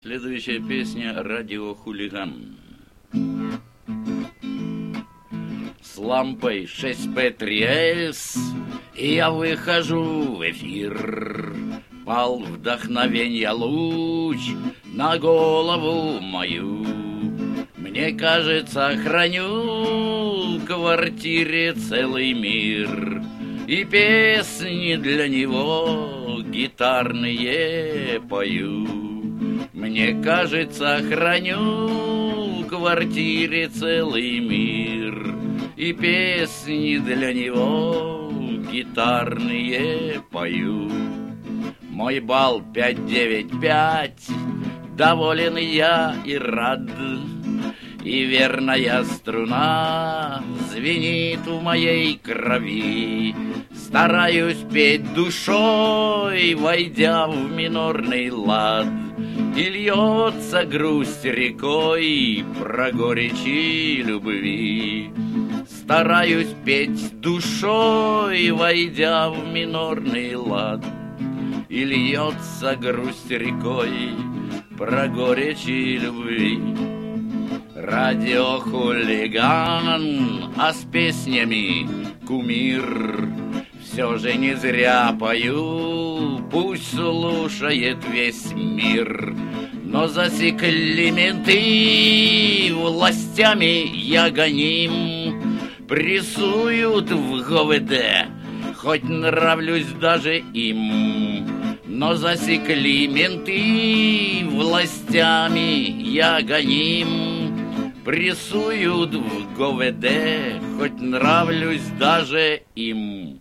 Следующая песня «Радио Хулиган». С лампой 6P3S я выхожу в эфир. Пал вдохновенья луч на голову мою. Мне кажется, храню в квартире целый мир. И песни для него гитарные пою. Мне кажется, храню в квартире целый мир. И песни для него гитарные пою. Мой балл 5,95, доволен я и рад. И верная струна звенит в моей крови. Стараюсь петь душой, войдя в минорный лад. И льется грусть рекой про горечи любви. Стараюсь петь душой, войдя в минорный лад. И льется грусть рекой про горечи любви. Радио Хулиган, а с песнями кумир. Все же не зря пою, пусть слушает весь мир. Но засекли менты, властями я гоним. Прессуют в ГВД, хоть нравлюсь даже им. Но засекли менты, властями я гоним. Прессуют в ГВД, хоть нравлюсь даже им.